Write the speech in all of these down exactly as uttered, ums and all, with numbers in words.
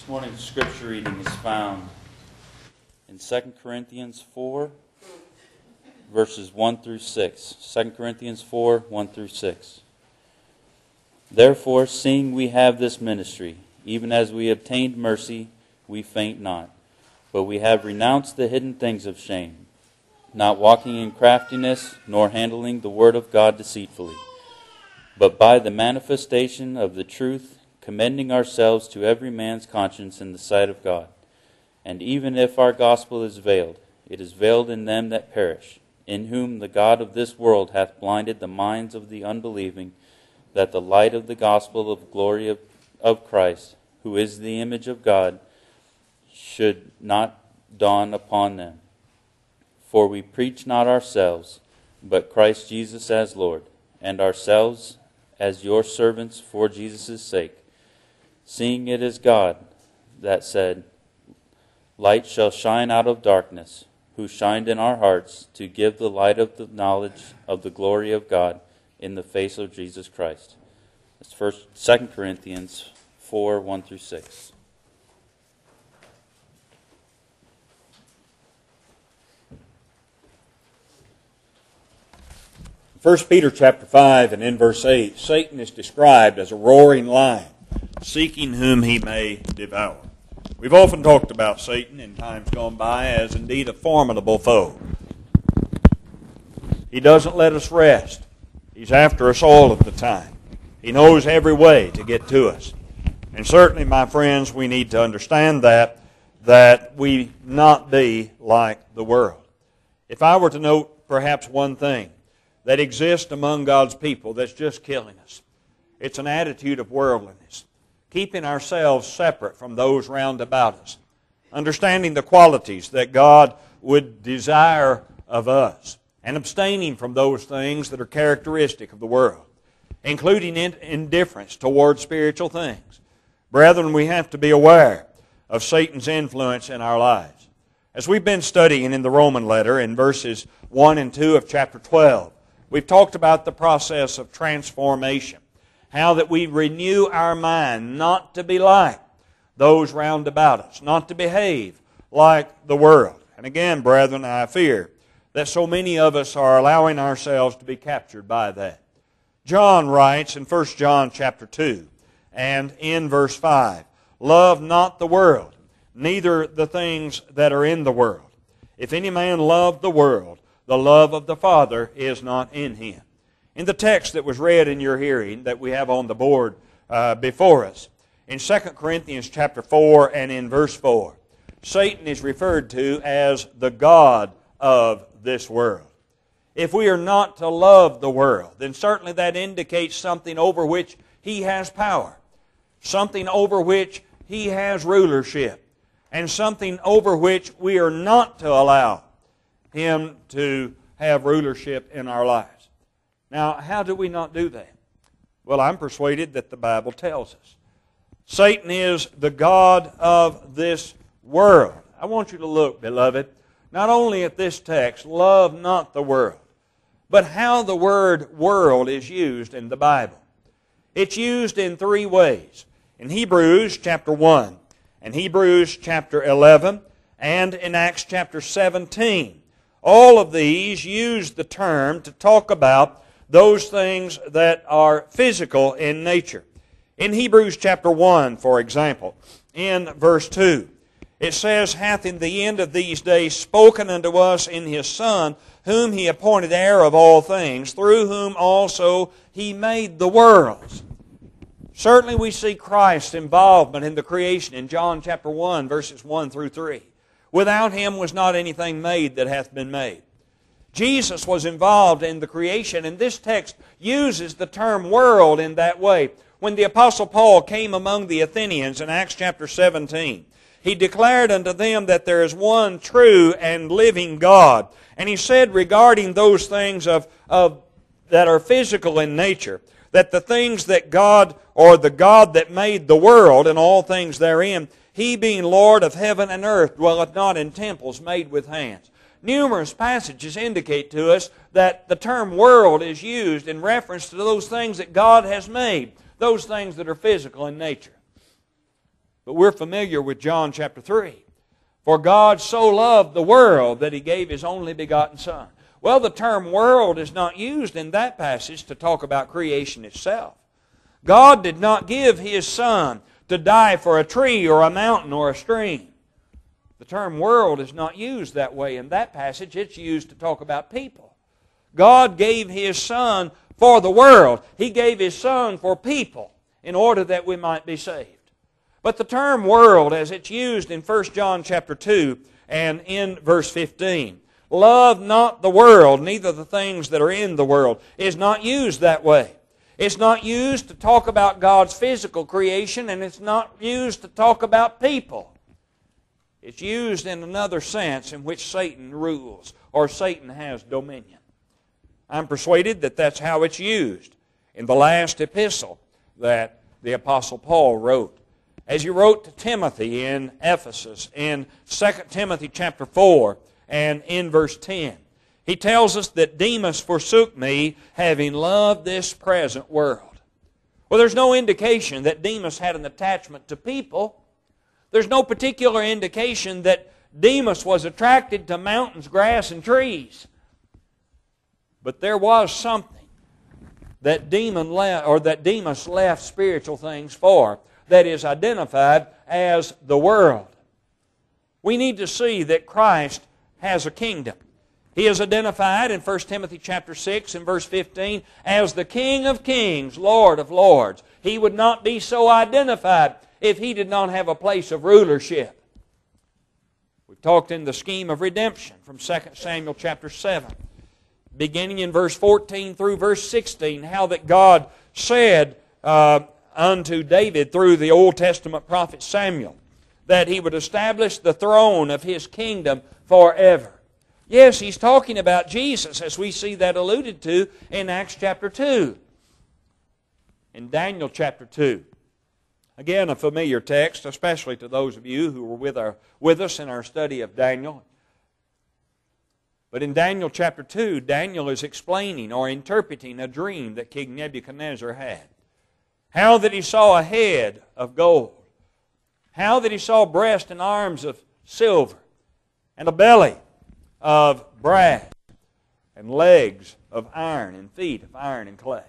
This morning's scripture reading is found in Second Corinthians four, verses one through six. Second Corinthians four, one through six. Therefore, seeing we have this ministry, even as we obtained mercy, we faint not. But we have renounced the hidden things of shame, not walking in craftiness, nor handling the word of God deceitfully, but by the manifestation of the truth, commending ourselves to every man's conscience in the sight of God. And even if our gospel is veiled, it is veiled in them that perish, in whom the God of this world hath blinded the minds of the unbelieving, that the light of the gospel of glory of, of Christ, who is the image of God, should not dawn upon them. For we preach not ourselves, but Christ Jesus as Lord, and ourselves as your servants for Jesus' sake. Seeing it is God that said, light shall shine out of darkness, who shined in our hearts to give the light of the knowledge of the glory of God in the face of Jesus Christ. That's first, Second Corinthians four, one through six. First Peter chapter five and in verse eight, Satan is described as a roaring lion, seeking whom he may devour. We've often talked about Satan in times gone by as indeed a formidable foe. He doesn't let us rest. He's after us all of the time. He knows every way to get to us. And certainly, my friends, we need to understand that, that we not be like the world. If I were to note perhaps one thing that exists among God's people that's just killing us, it's an attitude of worldliness, keeping ourselves separate from those round about us, understanding the qualities that God would desire of us, and abstaining from those things that are characteristic of the world, including indifference toward spiritual things. Brethren, we have to be aware of Satan's influence in our lives. As we've been studying in the Roman letter in verses one and two of chapter twelve, we've talked about the process of transformation, how that we renew our mind not to be like those round about us, not to behave like the world. And again, brethren, I fear that so many of us are allowing ourselves to be captured by that. John writes in First John chapter two and in verse five, love not the world, neither the things that are in the world. If any man love the world, the love of the Father is not in him. In the text that was read in your hearing that we have on the board uh, before us, in Second Corinthians chapter four and in verse four, Satan is referred to as the god of this world. If we are not to love the world, then certainly that indicates something over which he has power, something over which he has rulership, and something over which we are not to allow him to have rulership in our lives. Now, how do we not do that? Well, I'm persuaded that the Bible tells us. Satan is the god of this world. I want you to look, beloved, not only at this text, love not the world, but how the word world is used in the Bible. It's used in three ways. In Hebrews chapter one, and Hebrews chapter eleven, and in Acts chapter seventeen. All of these use the term to talk about those things that are physical in nature. In Hebrews chapter one, for example, in verse two, it says, hath in the end of these days spoken unto us in His Son, whom He appointed heir of all things, through whom also He made the worlds. Certainly we see Christ's involvement in the creation in John chapter one, verses one through three. Without Him was not anything made that hath been made. Jesus was involved in the creation, and this text uses the term world in that way. When the Apostle Paul came among the Athenians in Acts chapter seventeen, he declared unto them that there is one true and living God. And he said regarding those things of, of that are physical in nature, that the things that God, or the God that made the world and all things therein, He being Lord of heaven and earth, dwelleth not in temples made with hands. Numerous passages indicate to us that the term world is used in reference to those things that God has made, those things that are physical in nature. But we're familiar with John chapter three. For God so loved the world that He gave His only begotten Son. Well, the term world is not used in that passage to talk about creation itself. God did not give His Son to die for a tree or a mountain or a stream. The term world is not used that way in that passage. It's used to talk about people. God gave His Son for the world. He gave His Son for people in order that we might be saved. But the term world, as it's used in First John chapter two and in verse fifteen, love not the world, neither the things that are in the world, is not used that way. It's not used to talk about God's physical creation, and it's not used to talk about people. It's used in another sense in which Satan rules, or Satan has dominion. I'm persuaded that that's how it's used in the last epistle that the Apostle Paul wrote. As he wrote to Timothy in Ephesus, in Second Timothy chapter four and in verse ten, he tells us that Demas forsook me, having loved this present world. Well, there's no indication that Demas had an attachment to people. There's no particular indication that Demas was attracted to mountains, grass, and trees. But there was something that Demon left, or that Demas left spiritual things for, that is identified as the world. We need to see that Christ has a kingdom. He is identified in First Timothy chapter six and verse fifteen as the King of kings, Lord of lords. He would not be so identified if He did not have a place of rulership. We've talked in the scheme of redemption from Second Samuel chapter seven, beginning in verse fourteen through verse sixteen, how that God said uh, unto David through the Old Testament prophet Samuel that He would establish the throne of His kingdom forever. Yes, He's talking about Jesus, as we see that alluded to in Acts chapter two. In Daniel chapter two. Again, a familiar text, especially to those of you who were with, our, with us in our study of Daniel. But in Daniel chapter two, Daniel is explaining or interpreting a dream that King Nebuchadnezzar had. How that he saw a head of gold. How that he saw breast and arms of silver. And a belly of brass. And legs of iron and feet of iron and clay.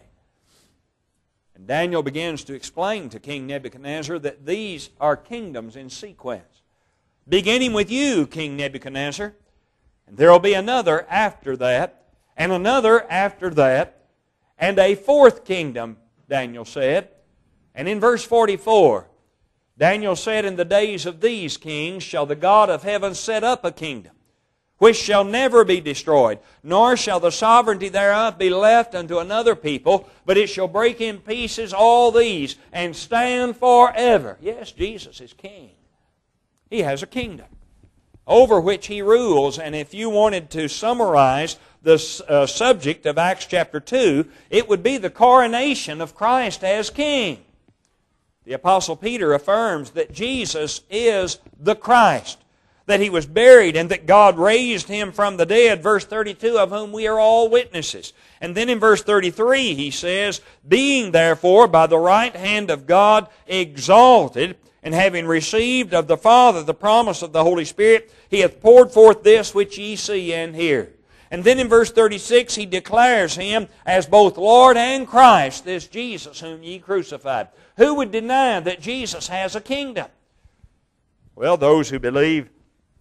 And Daniel begins to explain to King Nebuchadnezzar that these are kingdoms in sequence. Beginning with you, King Nebuchadnezzar. And there will be another after that. And another after that. And a fourth kingdom, Daniel said. And in verse forty-four, Daniel said, in the days of these kings shall the God of heaven set up a kingdom, which shall never be destroyed, nor shall the sovereignty thereof be left unto another people, but it shall break in pieces all these, and stand forever. Yes, Jesus is king. He has a kingdom over which He rules, and if you wanted to summarize the uh, subject of Acts chapter two, it would be the coronation of Christ as King. The Apostle Peter affirms that Jesus is the Christ, that He was buried and that God raised Him from the dead, verse thirty-two, of whom we are all witnesses. And then in verse thirty-three he says, being therefore by the right hand of God exalted, and having received of the Father the promise of the Holy Spirit, He hath poured forth this which ye see and hear. And then in verse thirty-six he declares Him as both Lord and Christ, this Jesus whom ye crucified. Who would deny that Jesus has a kingdom? Well, those who believe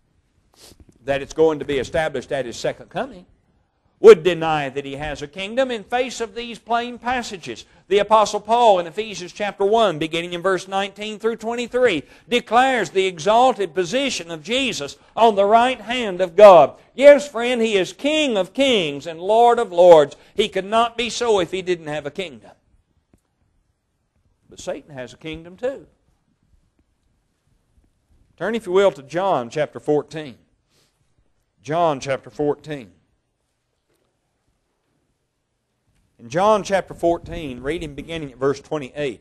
that it's going to be established at His second coming would deny that He has a kingdom in face of these plain passages. The Apostle Paul in Ephesians chapter one, beginning in verse nineteen through twenty-three, declares the exalted position of Jesus on the right hand of God. Yes, friend, He is King of kings and Lord of lords. He could not be so if He didn't have a kingdom. But Satan has a kingdom too. Turn, if you will, to John chapter fourteen. John chapter fourteen. In John chapter fourteen, reading beginning at verse twenty-eight.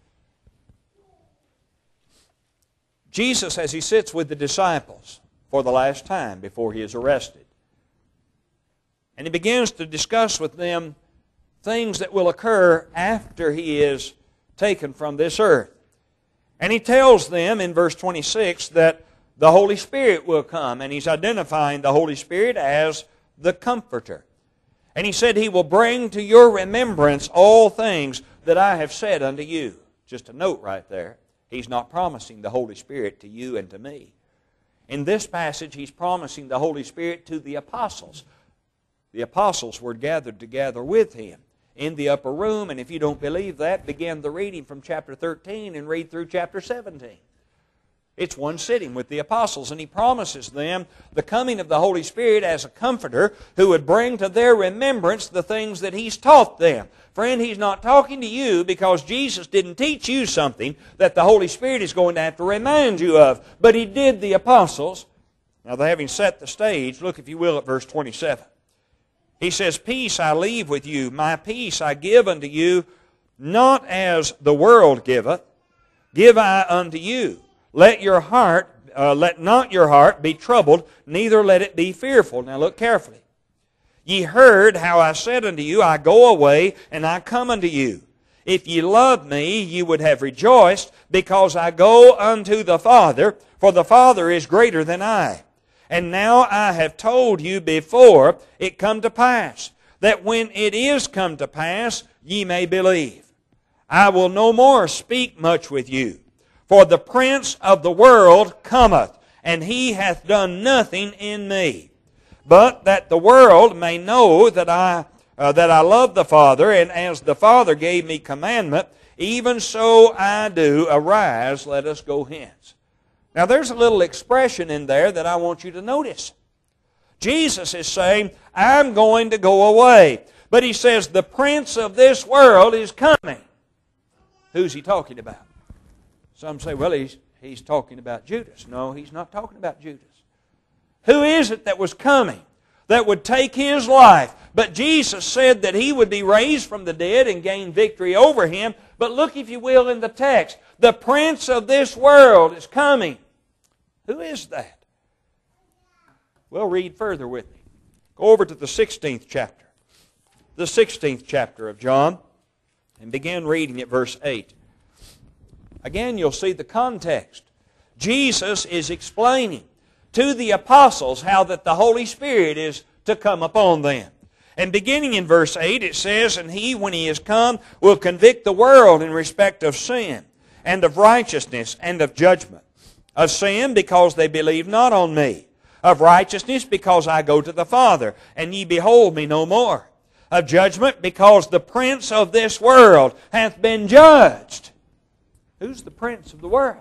Jesus, as He sits with the disciples for the last time before He is arrested, and He begins to discuss with them things that will occur after He is taken from this earth. And he tells them in verse twenty-six that the Holy Spirit will come, and he's identifying the Holy Spirit as the Comforter. And he said he will bring to your remembrance all things that I have said unto you. Just a note right there. He's not promising the Holy Spirit to you and to me. In this passage, he's promising the Holy Spirit to the apostles. The apostles were gathered together with him in the upper room, and if you don't believe that, begin the reading from chapter thirteen and read through chapter seventeen. It's one sitting with the apostles, and he promises them the coming of the Holy Spirit as a comforter who would bring to their remembrance the things that he's taught them. Friend, he's not talking to you because Jesus didn't teach you something that the Holy Spirit is going to have to remind you of, but he did the apostles. Now, having set the stage, look, if you will, at verse twenty-seven. He says, Peace I leave with you, my peace I give unto you, not as the world giveth, give I unto you. Let your heart, uh, let not your heart be troubled, neither let it be fearful. Now look carefully. Ye heard how I said unto you, I go away, and I come unto you. If ye loved me, ye would have rejoiced, because I go unto the Father, for the Father is greater than I. And now I have told you before it come to pass, that when it is come to pass, ye may believe. I will no more speak much with you. For the prince of the world cometh, and he hath done nothing in me. But that the world may know that I, uh, that I love the Father, and as the Father gave me commandment, even so I do. Arise, let us go hence. Now there's a little expression in there that I want you to notice. Jesus is saying, I'm going to go away. But he says, the prince of this world is coming. Who's he talking about? Some say, well, he's, he's talking about Judas. No, he's not talking about Judas. Who is it that was coming that would take his life? But Jesus said that he would be raised from the dead and gain victory over him. But look, if you will, in the text. The prince of this world is coming. Who is that? Well, read further with me. Go over to the sixteenth chapter. The sixteenth chapter of John. And begin reading at verse eight. Again, you'll see the context. Jesus is explaining to the apostles how that the Holy Spirit is to come upon them. And beginning in verse eight, it says, And he, when he is come, will convict the world in respect of sin, and of righteousness, and of judgment. Of sin, because they believe not on me. Of righteousness, because I go to the Father, and ye behold me no more. Of judgment, because the prince of this world hath been judged. Who's the prince of the world?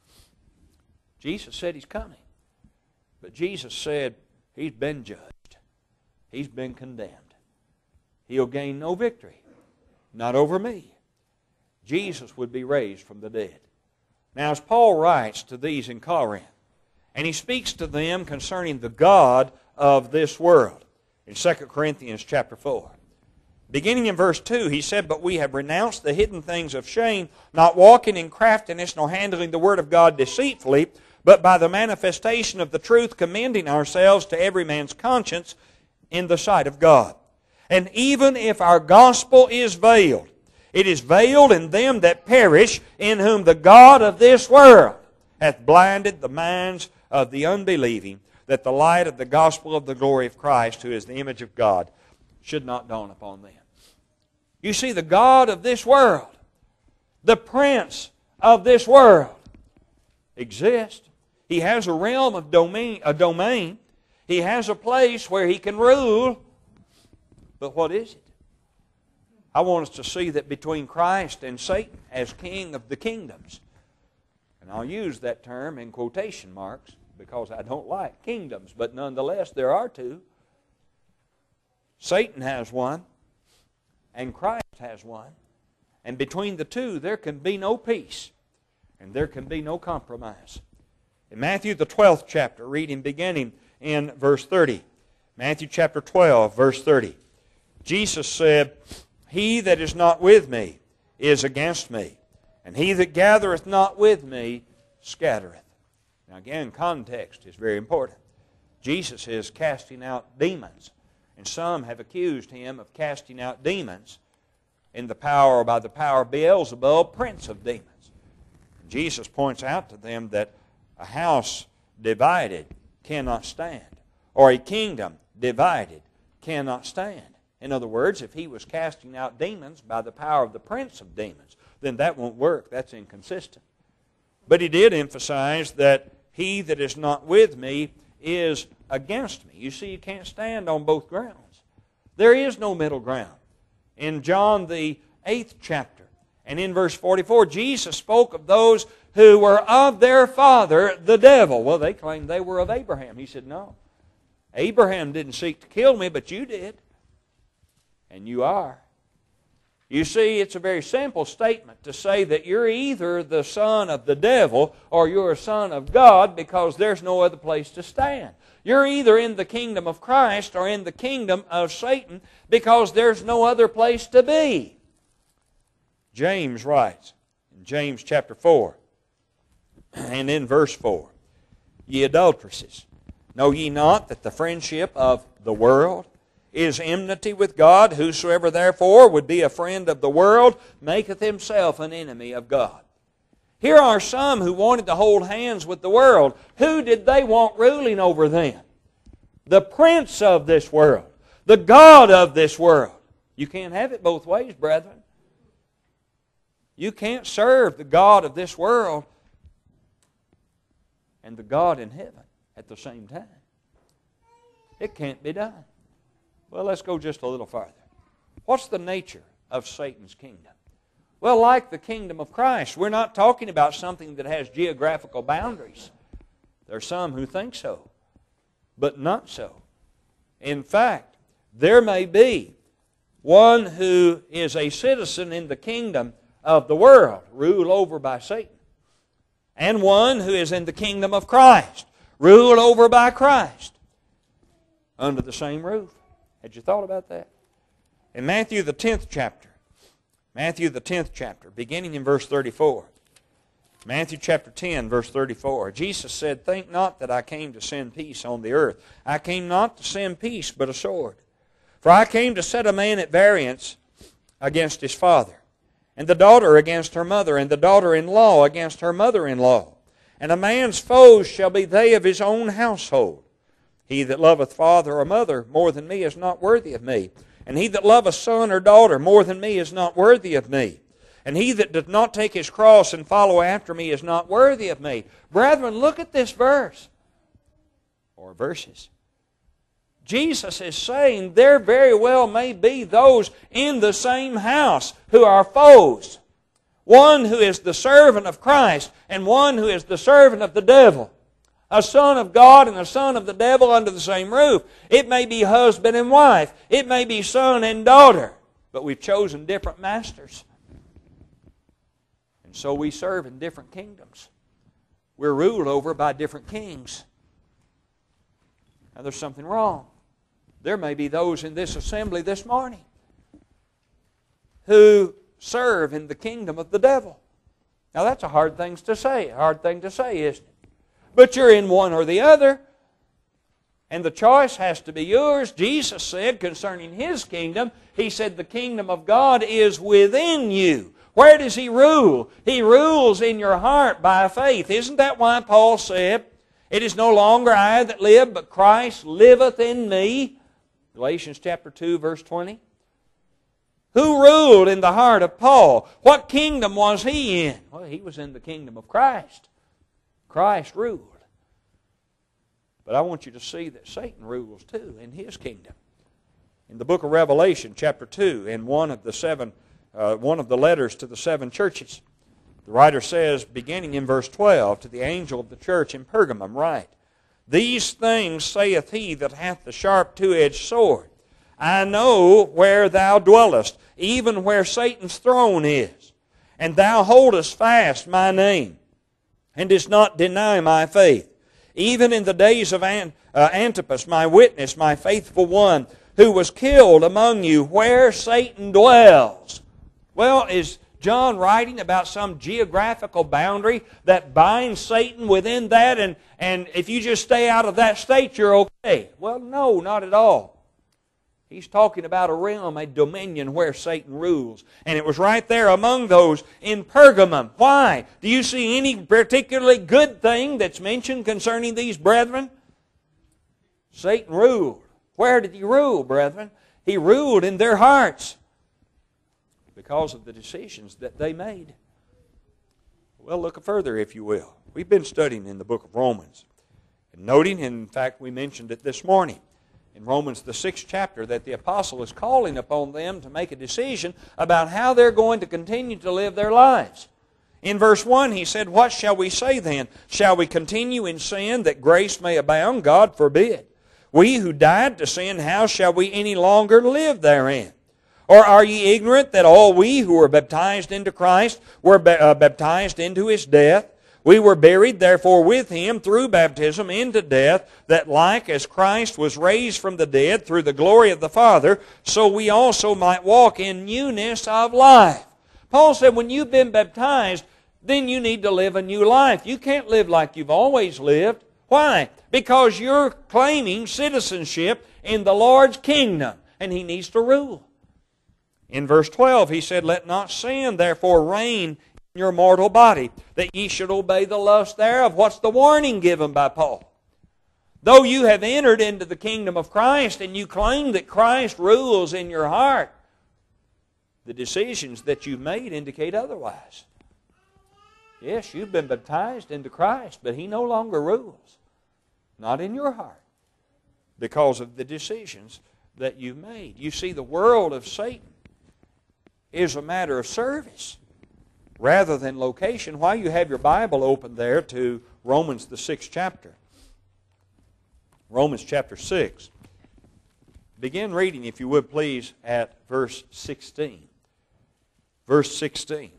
Jesus said he's coming. But Jesus said he's been judged. He's been condemned. He'll gain no victory. Not over me. Jesus would be raised from the dead. Now, as Paul writes to these in Corinth, and he speaks to them concerning the God of this world, in Second Corinthians chapter four. Beginning in verse two, he said, But we have renounced the hidden things of shame, not walking in craftiness, nor handling the word of God deceitfully, but by the manifestation of the truth, commending ourselves to every man's conscience in the sight of God. And even if our gospel is veiled, it is veiled in them that perish, in whom the God of this world hath blinded the minds of the unbelieving, that the light of the gospel of the glory of Christ, who is the image of God, should not dawn upon them. You see, the God of this world, the prince of this world, exists. He has a realm of domain, a domain. He has a place where he can rule. But what is it? I want us to see that between Christ and Satan as king of the kingdoms, and I'll use that term in quotation marks because I don't like kingdoms, but nonetheless there are two. Satan has one, and Christ has one. And between the two, there can be no peace, and there can be no compromise. In Matthew, the twelfth chapter, reading beginning in verse thirty. Matthew chapter twelve, verse thirty. Jesus said, He that is not with me is against me, and he that gathereth not with me scattereth. Now again, context is very important. Jesus is casting out demons. And some have accused him of casting out demons in the power, by the power of Beelzebub, prince of demons. Jesus points out to them that a house divided cannot stand, or a kingdom divided cannot stand. In other words, if he was casting out demons by the power of the prince of demons, then that won't work. That's inconsistent. But he did emphasize that he that is not with me is against me. You see, you can't stand on both grounds. There is no middle ground. In John the eighth chapter, and in verse forty-four, Jesus spoke of those who were of their father, the devil. Well, they claimed they were of Abraham. He said, no. Abraham didn't seek to kill me, but you did. And you are. You see, it's a very simple statement to say that you're either the son of the devil or you're a son of God, because there's no other place to stand. You're either in the kingdom of Christ or in the kingdom of Satan, because there's no other place to be. James writes in James chapter four and in verse four, Ye adulteresses, know ye not that the friendship of the world is enmity with God? Whosoever therefore would be a friend of the world maketh himself an enemy of God. Here are some who wanted to hold hands with the world. Who did they want ruling over them? The prince of this world, the god of this world. You can't have it both ways, brethren. You can't serve the God of this world and the God in heaven at the same time. It can't be done. Well, let's go just a little farther. What's the nature of Satan's kingdom? Well, like the kingdom of Christ, we're not talking about something that has geographical boundaries. There are some who think so, but not so. In fact, there may be one who is a citizen in the kingdom of the world, ruled over by Satan, and one who is in the kingdom of Christ, ruled over by Christ, under the same roof. Had you thought about that? In Matthew the tenth chapter, Matthew the tenth chapter, beginning in verse thirty-four. Matthew chapter ten, verse thirty-four. Jesus said, Think not that I came to send peace on the earth. I came not to send peace, but a sword. For I came to set a man at variance against his father, and the daughter against her mother, and the daughter-in-law against her mother-in-law. And a man's foes shall be they of his own household. He that loveth father or mother more than me is not worthy of me. And he that loveth son or daughter more than me is not worthy of me. And he that doth not take his cross and follow after me is not worthy of me. Brethren, look at this verse. Or verses. Jesus is saying there very well may be those in the same house who are foes. One who is the servant of Christ and one who is the servant of the devil. A son of God and a son of the devil under the same roof. It may be husband and wife. It may be son and daughter. But we've chosen different masters. And so we serve in different kingdoms. We're ruled over by different kings. Now there's something wrong. There may be those in this assembly this morning who serve in the kingdom of the devil. Now that's a hard thing to say. A hard thing to say, isn't it? But you're in one or the other. And the choice has to be yours. Jesus said concerning His kingdom, He said the kingdom of God is within you. Where does He rule? He rules in your heart by faith. Isn't that why Paul said, It is no longer I that live, but Christ liveth in me? Galatians chapter two, verse twenty. Who ruled in the heart of Paul? What kingdom was he in? Well, he was in the kingdom of Christ. Christ ruled. But I want you to see that Satan rules too in his kingdom. In the book of Revelation, chapter two, in one of the seven, uh, one of the letters to the seven churches, the writer says, beginning in verse twelve, to the angel of the church in Pergamum, write, These things saith he that hath the sharp two-edged sword. I know where thou dwellest, even where Satan's throne is. And thou holdest fast my name, and didst not deny my faith. Even in the days of Ant- uh, Antipas, my witness, my faithful one, who was killed among you, where Satan dwells. Well, is John writing about some geographical boundary that binds Satan within that, and, and if you just stay out of that state, you're okay? Well, no, not at all. He's talking about a realm, a dominion where Satan rules. And it was right there among those in Pergamum. Why? Do you see any particularly good thing that's mentioned concerning these brethren? Satan ruled. Where did he rule, brethren? He ruled in their hearts because of the decisions that they made. Well, look further, if you will. We've been studying in the book of Romans. And noting, in fact, we mentioned it this morning, in Romans, the sixth chapter, that the apostle is calling upon them to make a decision about how they're going to continue to live their lives. In verse one, he said, "What shall we say then? Shall we continue in sin that grace may abound? God forbid. We who died to sin, how shall we any longer live therein? Or are ye ignorant that all we who were baptized into Christ were uh, baptized into His death? We were buried therefore with Him through baptism into death, that like as Christ was raised from the dead through the glory of the Father, so we also might walk in newness of life." Paul said when you've been baptized, then you need to live a new life. You can't live like you've always lived. Why? Because you're claiming citizenship in the Lord's kingdom, and He needs to rule. In verse twelve, he said, "Let not sin therefore reign in your mortal body, that ye should obey the lust thereof." What's the warning given by Paul? Though you have entered into the kingdom of Christ and you claim that Christ rules in your heart, the decisions that you've made indicate otherwise. Yes, you've been baptized into Christ, but He no longer rules. Not in your heart, because of the decisions that you've made. You see, the world of Satan is a matter of service rather than location. While you have your Bible open there to Romans, the sixth chapter. Romans chapter six. Begin reading, if you would please, at verse sixteen. Verse sixteen.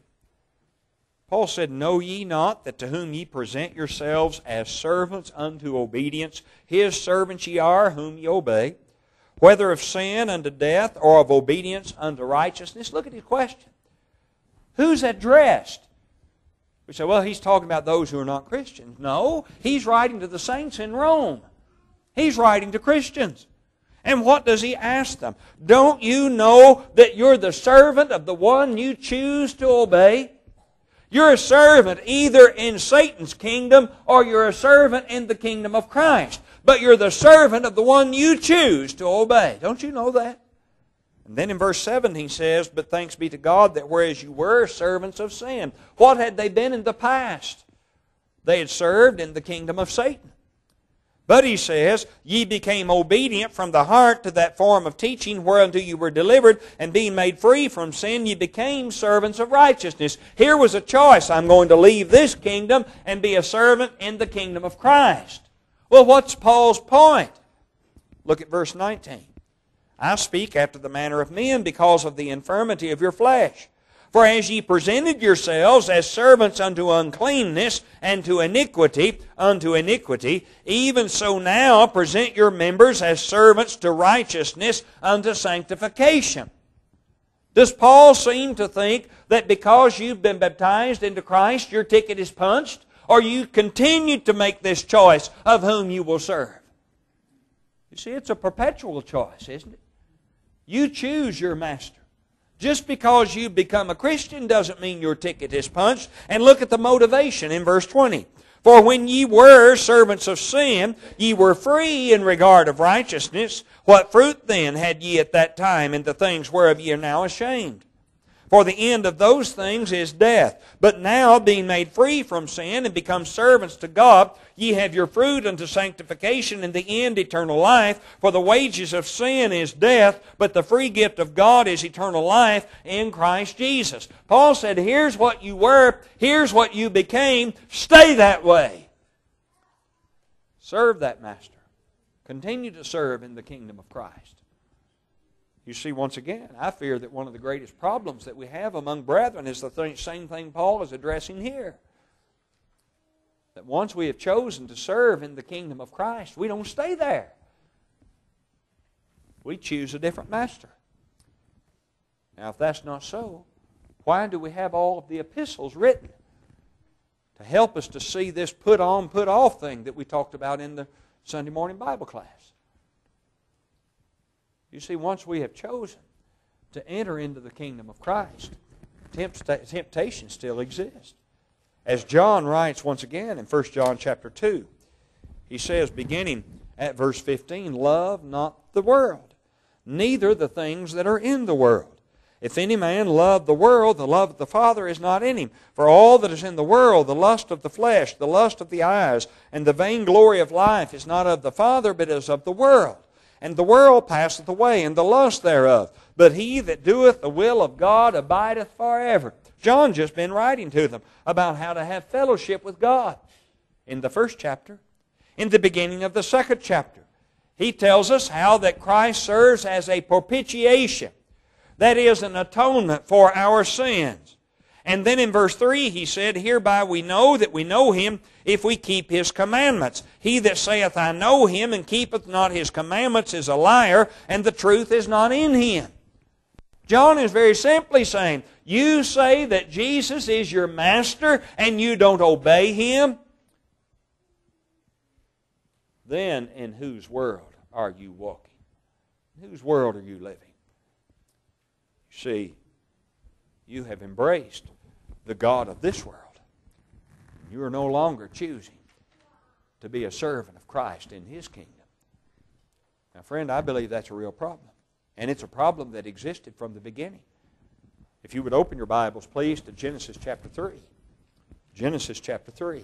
Paul said, "Know ye not that to whom ye present yourselves as servants unto obedience, His servants ye are, whom ye obey, whether of sin unto death, or of obedience unto righteousness?" Look at his question. Who's addressed? We say, well, he's talking about those who are not Christians. No, he's writing to the saints in Rome. He's writing to Christians. And what does he ask them? Don't you know that you're the servant of the one you choose to obey? You're a servant either in Satan's kingdom or you're a servant in the kingdom of Christ. But you're the servant of the one you choose to obey. Don't you know that? And then in verse seven he says, "But thanks be to God that whereas you were servants of sin." What had they been in the past? They had served in the kingdom of Satan. But he says, "Ye became obedient from the heart to that form of teaching whereunto you were delivered, and being made free from sin, ye became servants of righteousness." Here was a choice. I'm going to leave this kingdom and be a servant in the kingdom of Christ. Well, what's Paul's point? Look at verse nineteen. "I speak after the manner of men because of the infirmity of your flesh. For as ye presented yourselves as servants unto uncleanness, and to iniquity unto iniquity, even so now present your members as servants to righteousness unto sanctification." Does Paul seem to think that because you've been baptized into Christ, your ticket is punched? Or you continue to make this choice of whom you will serve? You see, it's a perpetual choice, isn't it? You choose your master. Just because you become a Christian doesn't mean your ticket is punched. And look at the motivation in verse twenty. "For when ye were servants of sin, ye were free in regard of righteousness. What fruit then had ye at that time in the things whereof ye are now ashamed? For the end of those things is death. But now, being made free from sin and become servants to God, ye have your fruit unto sanctification, and the end eternal life. For the wages of sin is death, but the free gift of God is eternal life in Christ Jesus." Paul said, here's what you were, here's what you became, stay that way. Serve that master. Continue to serve in the kingdom of Christ. You see, once again, I fear that one of the greatest problems that we have among brethren is the th- same thing Paul is addressing here. That once we have chosen to serve in the kingdom of Christ, we don't stay there. We choose a different master. Now, if that's not so, why do we have all of the epistles written? To help us to see this put on, put off thing that we talked about in the Sunday morning Bible class. You see, once we have chosen to enter into the kingdom of Christ, temptation still exists. As John writes once again in First John chapter two, he says, beginning at verse fifteen, love not the world, neither the things that are in the world. If any man love the world, the love of the Father is not in him. For all that is in the world, the lust of the flesh, the lust of the eyes, and the vainglory of life is not of the Father, but is of the world. And the world passeth away, and the lust thereof. But he that doeth the will of God abideth forever. John's just been writing to them about how to have fellowship with God in the first chapter. In the beginning of the second chapter, he tells us how that Christ serves as a propitiation. That is an atonement for our sins. And then in verse three he said, hereby we know that we know Him if we keep His commandments. He that saith, I know Him, and keepeth not His commandments is a liar, and the truth is not in him. John is very simply saying, you say that Jesus is your master and you don't obey Him? Then in whose world are you walking? In whose world are you living? See, you have embraced the God of this world. You are no longer choosing to be a servant of Christ in His kingdom. Now, friend, I believe that's a real problem. And it's a problem that existed from the beginning. If you would open your Bibles, please, to Genesis chapter three. Genesis chapter three.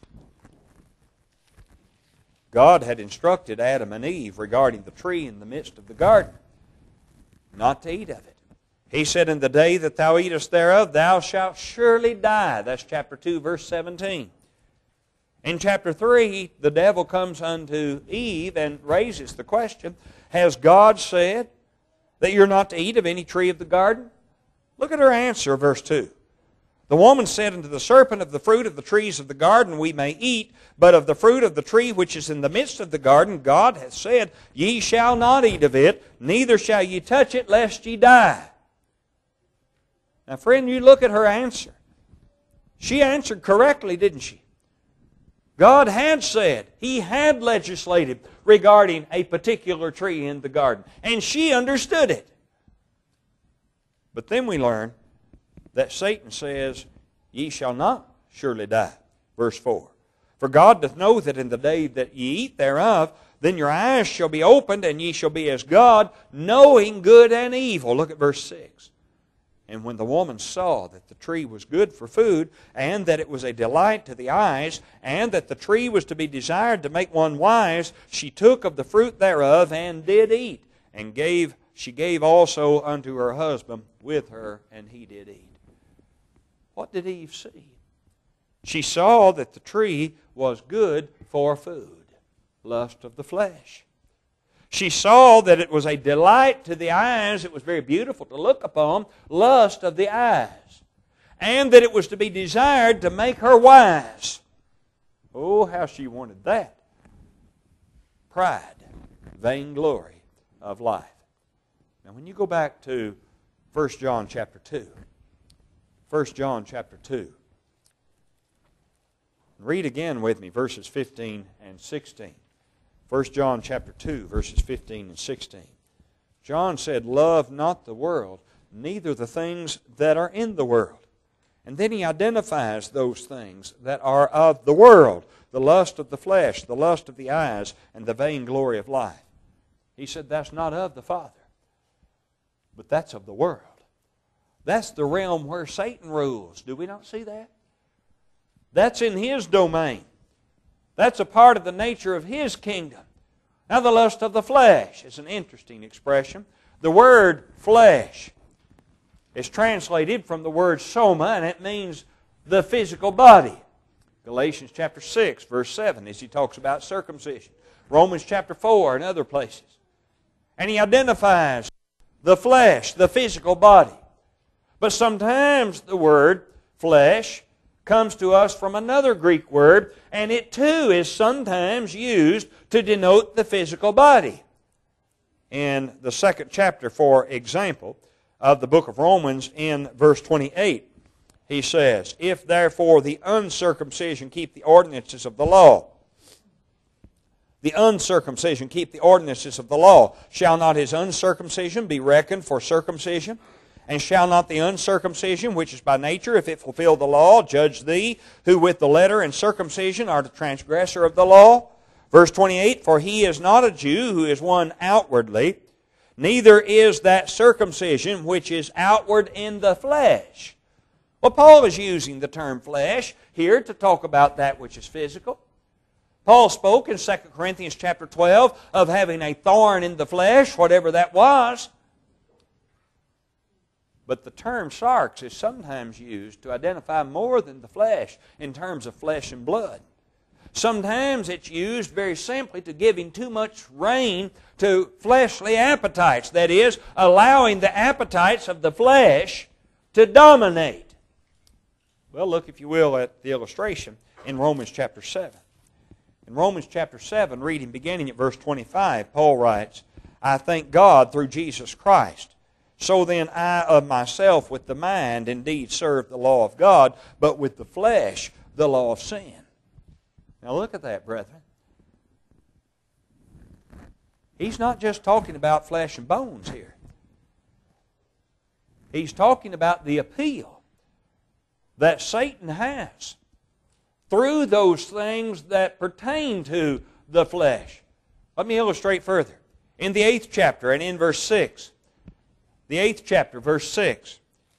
God had instructed Adam and Eve regarding the tree in the midst of the garden not to eat of it. He said, in the day that thou eatest thereof, thou shalt surely die. That's chapter two, verse seventeen. In chapter three, the devil comes unto Eve and raises the question, has God said that you're not to eat of any tree of the garden? Look at her answer, verse two. The woman said unto the serpent, of the fruit of the trees of the garden we may eat, but of the fruit of the tree which is in the midst of the garden, God hath said, ye shall not eat of it, neither shall ye touch it, lest ye die. Now, friend, you look at her answer. She answered correctly, didn't she? God had said, He had legislated regarding a particular tree in the garden, and she understood it. But then we learn that Satan says, ye shall not surely die. Verse four. For God doth know that in the day that ye eat thereof, then your eyes shall be opened, and ye shall be as God, knowing good and evil. Look at verse six. And when the woman saw that the tree was good for food, and that it was a delight to the eyes, and that the tree was to be desired to make one wise, she took of the fruit thereof, and did eat, and gave she gave also unto her husband with her, and he did eat. What did Eve see? She saw that the tree was good for food, lust of the flesh. She saw that it was a delight to the eyes, it was very beautiful to look upon, lust of the eyes. And that it was to be desired to make her wise. Oh, how she wanted that. Pride, vainglory of life. Now when you go back to First John chapter two, First John chapter two, read again with me verses fifteen and sixteen. First John chapter two, verses fifteen and sixteen. John said, love not the world, neither the things that are in the world. And then he identifies those things that are of the world, the lust of the flesh, the lust of the eyes, and the vainglory of life. He said that's not of the Father, but that's of the world. That's the realm where Satan rules. Do we not see that? That's in his domain. That's a part of the nature of his kingdom. Now, the lust of the flesh is an interesting expression. The word flesh is translated from the word soma, and it means the physical body. Galatians chapter six, verse seven, as he talks about circumcision. Romans chapter four, and other places. And he identifies the flesh, the physical body. But sometimes the word flesh comes to us from another Greek word, and it too is sometimes used to denote the physical body. In the second chapter, for example, of the book of Romans, in verse twenty-eight, he says, if therefore the uncircumcision keep the ordinances of the law, the uncircumcision keep the ordinances of the law, shall not his uncircumcision be reckoned for circumcision? And shall not the uncircumcision, which is by nature, if it fulfill the law, judge thee, who with the letter and circumcision are the transgressor of the law? Verse twenty-eight, for he is not a Jew who is one outwardly, neither is that circumcision which is outward in the flesh. Well, Paul is using the term flesh here to talk about that which is physical. Paul spoke in Second Corinthians chapter twelve of having a thorn in the flesh, whatever that was. But the term sarx is sometimes used to identify more than the flesh in terms of flesh and blood. Sometimes it's used very simply to giving too much rein to fleshly appetites. That is, allowing the appetites of the flesh to dominate. Well, look, if you will, at the illustration in Romans chapter seven. In Romans chapter seven, reading beginning at verse twenty-five, Paul writes, I thank God through Jesus Christ. So then I of myself with the mind indeed serve the law of God, but with the flesh the law of sin. Now look at that, brethren. He's not just talking about flesh and bones here. He's talking about the appeal that Satan has through those things that pertain to the flesh. Let me illustrate further. In the eighth chapter and in verse six, the eighth chapter, verse six,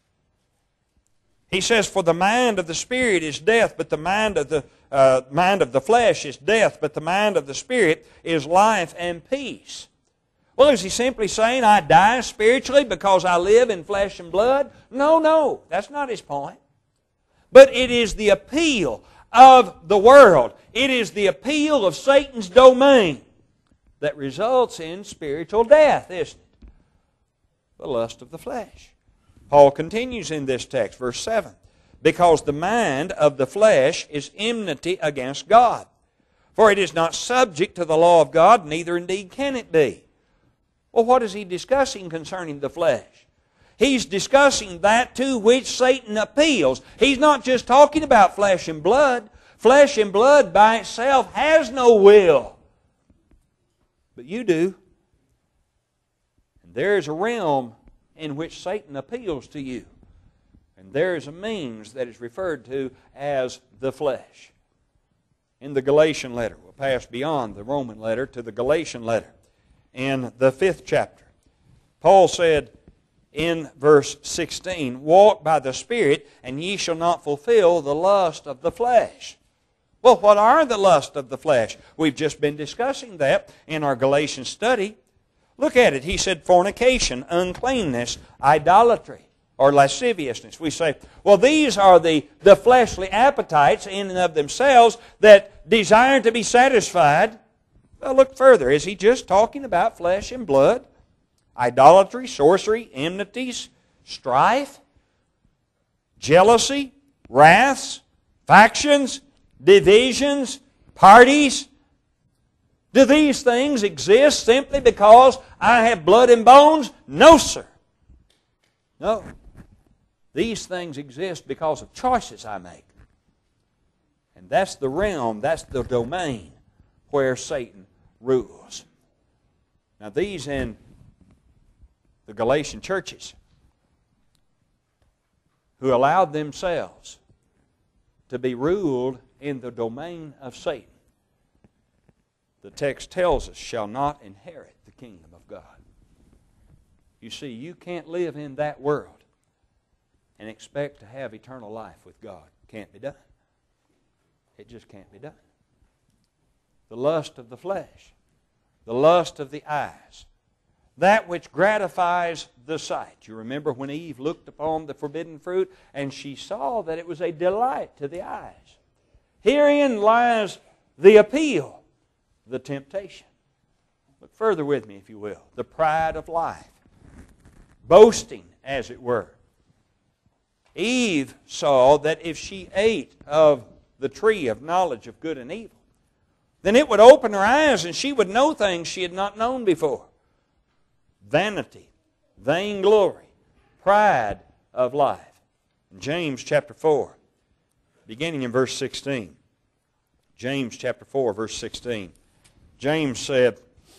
he says, for the mind of the Spirit is death, but the mind of the uh, mind of the flesh is death, but the mind of the Spirit is life and peace. Well, is he simply saying I die spiritually because I live in flesh and blood? No, no, that's not his point. But it is the appeal of the world. It is the appeal of Satan's domain that results in spiritual death, isn't it? The lust of the flesh. Paul continues in this text, verse seven, because the mind of the flesh is enmity against God. For it is not subject to the law of God, neither indeed can it be. Well, what is he discussing concerning the flesh? He's discussing that to which Satan appeals. He's not just talking about flesh and blood. Flesh and blood by itself has no will. But you do. And there is a realm in which Satan appeals to you. And there is a means that is referred to as the flesh. In the Galatian letter, we'll pass beyond the Roman letter to the Galatian letter. In the fifth chapter, Paul said in verse sixteen, walk by the Spirit, and ye shall not fulfill the lust of the flesh. Well, what are the lust of the flesh? We've just been discussing that in our Galatian study. Look at it. He said fornication, uncleanness, idolatry, or lasciviousness. We say, well, these are the, the fleshly appetites in and of themselves that desire to be satisfied. Well, look further. Is he just talking about flesh and blood? Idolatry, sorcery, enmities, strife, jealousy, wraths, factions, divisions, parties. Do these things exist simply because I have blood and bones? No, sir. No. These things exist because of choices I make. And that's the realm, that's the domain where Satan rules. Now these in the Galatian churches who allowed themselves to be ruled in the domain of Satan, the text tells us, shall not inherit the kingdom of God. You see, you can't live in that world and expect to have eternal life with God. Can't be done. It just can't be done. The lust of the flesh, the lust of the eyes, that which gratifies the sight. You remember when Eve looked upon the forbidden fruit and she saw that it was a delight to the eyes. Herein lies the appeal, the temptation. Look further with me, if you will. The pride of life. Boasting, as it were. Eve saw that if she ate of the tree of knowledge of good and evil, then it would open her eyes and she would know things she had not known before. Vanity, vainglory, pride of life. In James chapter four, beginning in verse sixteen. James chapter four, verse sixteen. James said,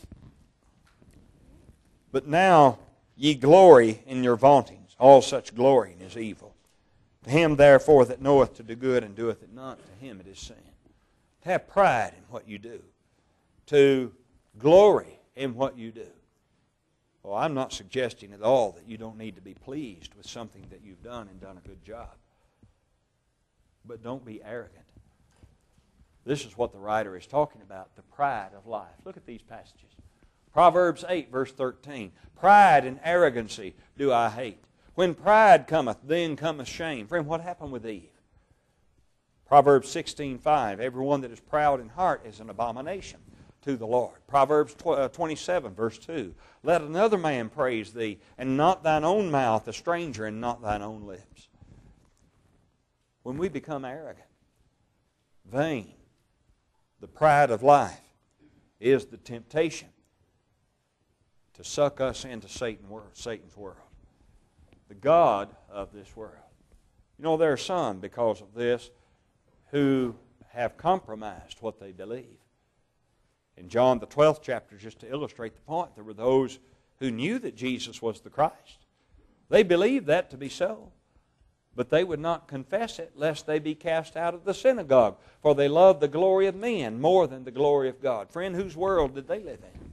"But now ye glory in your vauntings. All such glorying is evil. To him therefore that knoweth to do good and doeth it not, to him it is sin." To have pride in what you do. To glory in what you do. Well, I'm not suggesting at all that you don't need to be pleased with something that you've done and done a good job. But don't be arrogant. This is what the writer is talking about, the pride of life. Look at these passages. Proverbs eight, verse thirteen. "Pride and arrogancy do I hate. When pride cometh, then cometh shame." Friend, what happened with Eve? Proverbs sixteen, five. "Everyone that is proud in heart is an abomination to the Lord." Proverbs twenty-seven, verse two. "Let another man praise thee, and not thine own mouth, a stranger, and not thine own lips." When we become arrogant, vain, the pride of life is the temptation to suck us into Satan's world, the god of this world. You know, there are some, because of this, who have compromised what they believe. In John the twelfth chapter, just to illustrate the point, there were those who knew that Jesus was the Christ. They believed that to be so, but they would not confess it lest they be cast out of the synagogue, for they loved the glory of men more than the glory of God. Friend, whose world did they live in?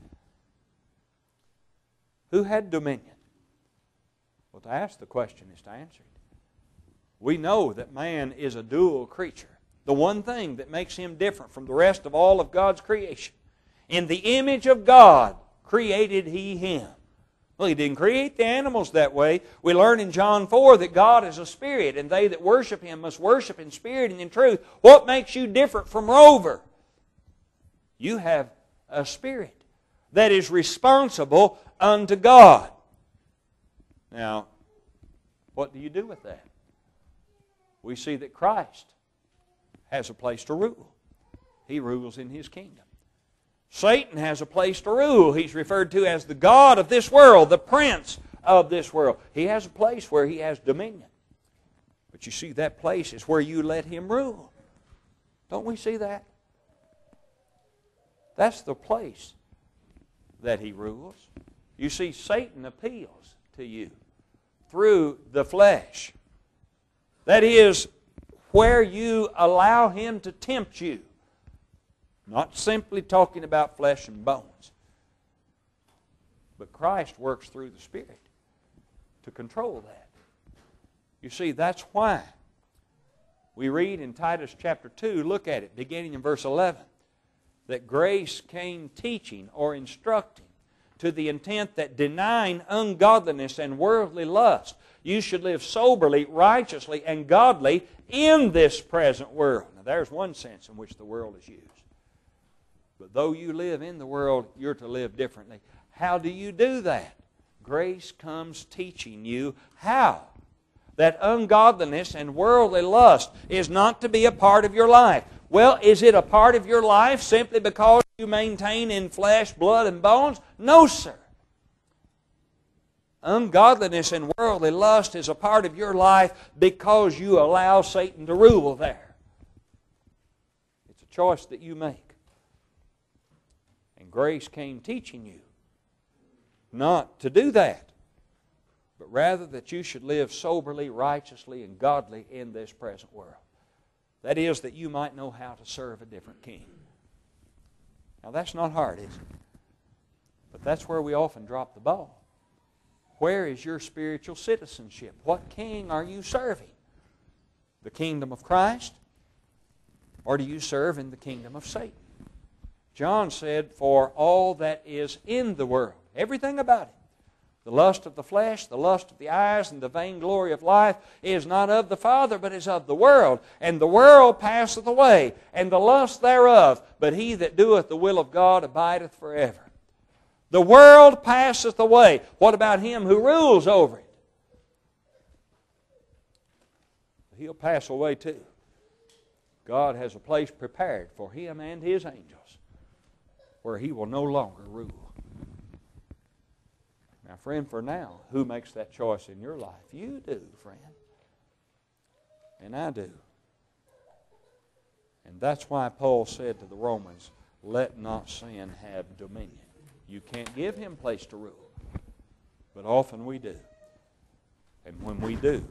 Who had dominion? Well, to ask the question is to answer it. We know that man is a dual creature. The one thing that makes him different from the rest of all of God's creation. In the image of God created He him. Well, He didn't create the animals that way. We learn in John four that God is a spirit, and they that worship Him must worship in spirit and in truth. What makes you different from Rover? You have a spirit that is responsible unto God. Now, what do you do with that? We see that Christ has a place to rule. He rules in His kingdom. Satan has a place to rule. He's referred to as the god of this world, the prince of this world. He has a place where he has dominion. But you see, that place is where you let him rule. Don't we see that? That's the place that he rules. You see, Satan appeals to you through the flesh. That is where you allow him to tempt you. Not simply talking about flesh and bones. But Christ works through the Spirit to control that. You see, that's why we read in Titus chapter two, look at it, beginning in verse eleven, that grace came teaching or instructing to the intent that denying ungodliness and worldly lust, you should live soberly, righteously, and godly in this present world. Now there's one sense in which the world is used. But though you live in the world, you're to live differently. How do you do that? Grace comes teaching you how. That ungodliness and worldly lust is not to be a part of your life. Well, is it a part of your life simply because you maintain in flesh, blood, and bones? No, sir. Ungodliness and worldly lust is a part of your life because you allow Satan to rule there. It's a choice that you make. And grace came teaching you not to do that, but rather that you should live soberly, righteously, and godly in this present world. That is, that you might know how to serve a different king. Now that's not hard, is it? But that's where we often drop the ball. Where is your spiritual citizenship? What king are you serving? The kingdom of Christ? Or do you serve in the kingdom of Satan? John said, for all that is in the world, everything about it, the lust of the flesh, the lust of the eyes, and the vainglory of life is not of the Father, but is of the world. And the world passeth away, and the lust thereof, but he that doeth the will of God abideth forever. The world passeth away. What about him who rules over it? He'll pass away too. God has a place prepared for him and his angels where he will no longer rule. Now, friend, for now, who makes that choice in your life? You do, friend. And I do. And that's why Paul said to the Romans, let not sin have dominion. You can't give him place to rule, but often we do. And when we do,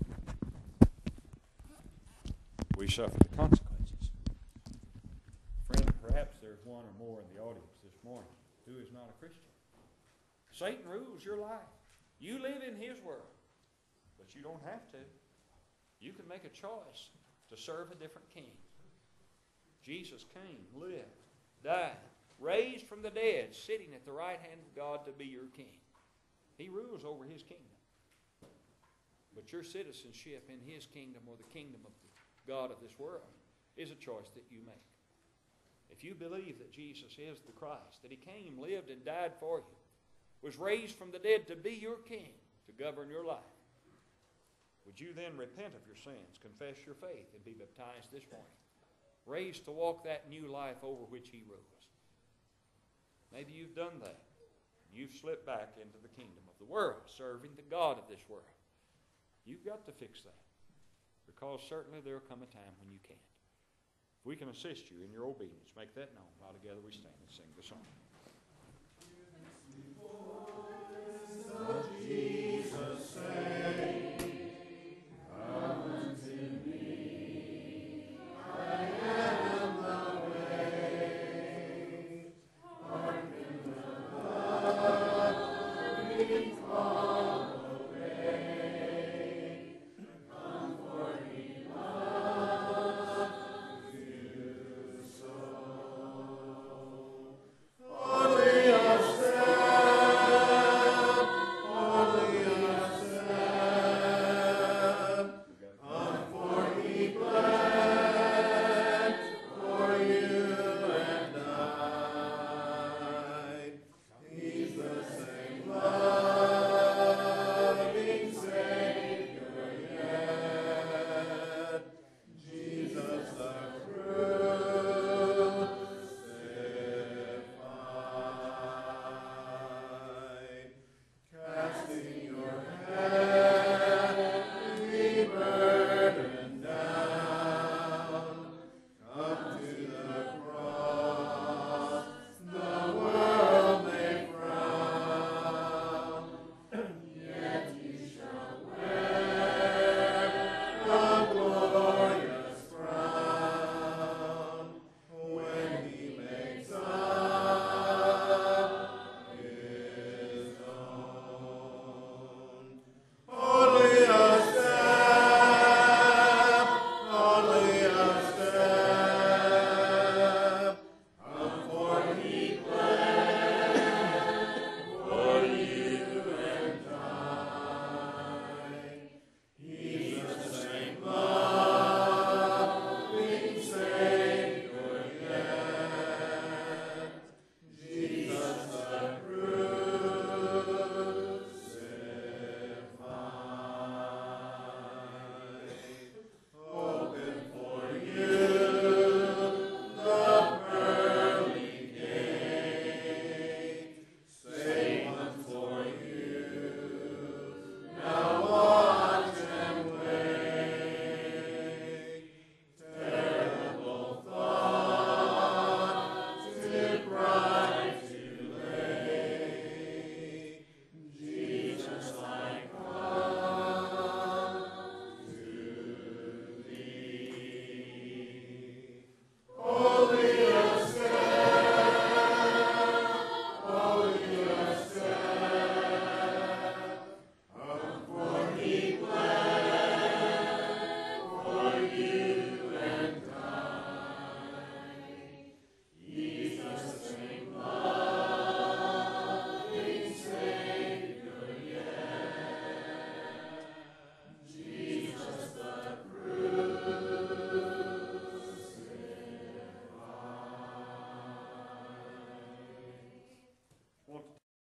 we suffer the consequences. Friend, perhaps there's one or more in the audience this morning who is not a Christian. Satan rules your life. You live in his world, but you don't have to. You can make a choice to serve a different king. Jesus came, lived, died, raised from the dead, sitting at the right hand of God to be your king. He rules over his kingdom. But your citizenship in his kingdom or the kingdom of the God of this world is a choice that you make. If you believe that Jesus is the Christ, that he came, lived, and died for you, was raised from the dead to be your king, to govern your life, would you then repent of your sins, confess your faith, and be baptized this morning, raised to walk that new life over which he rules? Maybe you've done that. You've slipped back into the kingdom of the world, serving the God of this world. You've got to fix that, because certainly there will come a time when you can't. If we can assist you in your obedience, make that known while together we stand and sing the song.